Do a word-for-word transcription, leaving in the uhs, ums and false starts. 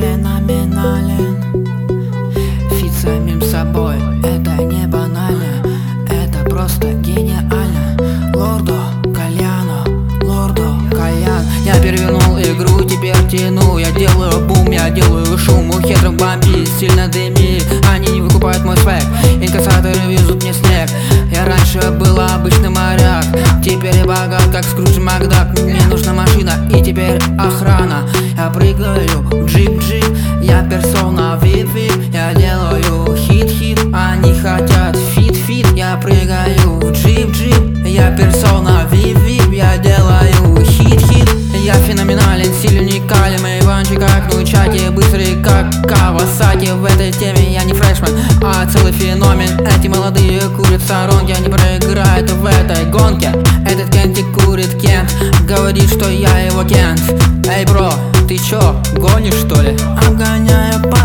феноменален. Фит самим собой, это не банально, это просто гениально. Лордо Кальяно, Лордо Кальян. Я перевернул игру, теперь тяну. Я делаю бум, я делаю шум. У хетров бомбит, сильно дымит. Они не выкупают мой свек, инкассаторы везут мне снег. Я раньше был обычный моряк, теперь я богат, как Скрудж Макдак. Мне нужна машина и теперь охрана. Я прыгаю в джип-джип, я персона вип-вип. Я делаю хит-хит, они хотят фит-фит. Я прыгаю в джип-джип, я персона вип-вип. Я делаю хит-хит, я феноменален, стиль уникален. Мои ванчи как на чате, быстрый как Кавасаки. В этой теме я не фрешмен, а целый феномен. Эти молодые курят в сторонке, они проиграют в этой гонке. Этот Кенти курит Кент, говорит, что я его Кент. Эй, бро, ты чё, гонишь что ли? Обгоняю по